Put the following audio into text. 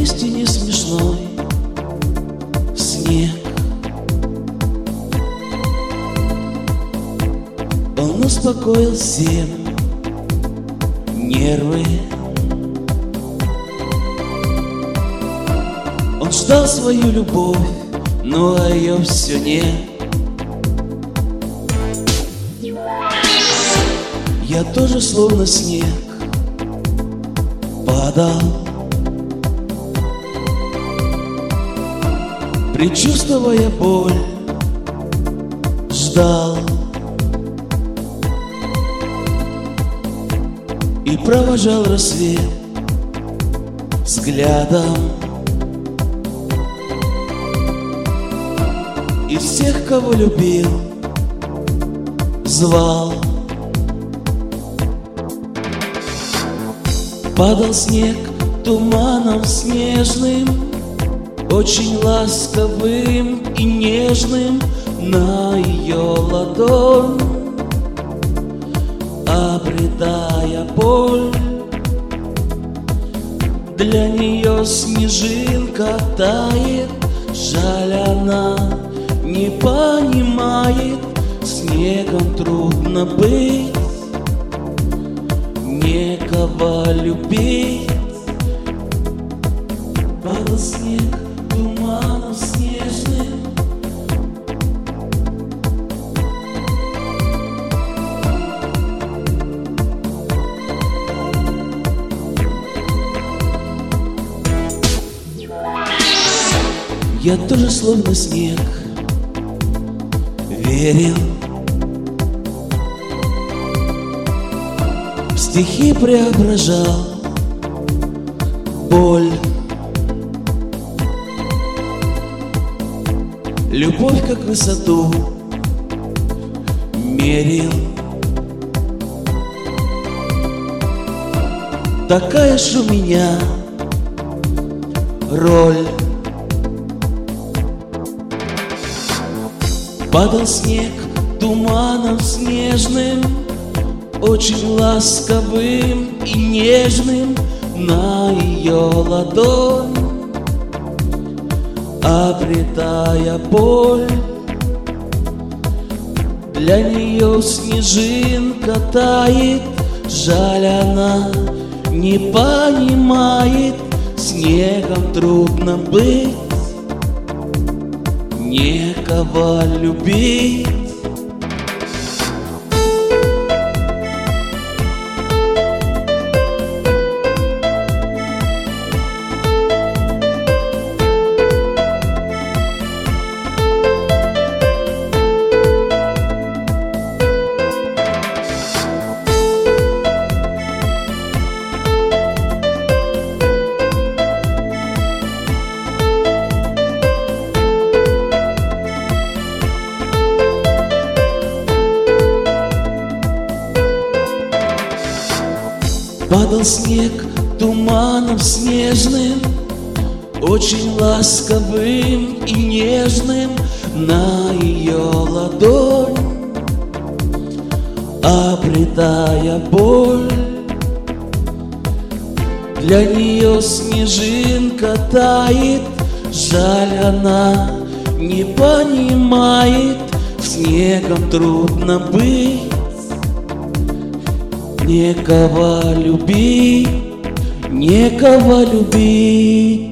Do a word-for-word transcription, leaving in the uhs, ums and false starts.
поистине смешной снег. Он успокоил всем нервы. Он ждал свою любовь, но ее все нет. Я тоже словно снег падал, предчувствуя боль, ждал и провожал рассвет взглядом. И всех, кого любил, звал. Падал снег туманом снежным, очень ласковым и нежным на ее ладонь, обретая боль. Для нее снежинка тает, жаль, она не понимает, снегом трудно быть, некого любить. Падал снег туманом снежным, я тоже словно снег верил, в стихи преображал боль. Любовь как высоту мерил, такая ж у меня роль. Падал снег туманом снежным, очень ласковым и нежным на ее ладонь, обретая боль. Для нее снежинка тает, жаль, она не понимает, снегом трудно быть, некого любить. Падал снег туманом снежным, очень ласковым и нежным на ее ладонь, обретая боль. Для нее снежинка тает, жаль, она не понимает, снегом трудно быть, некого любить, некого любить.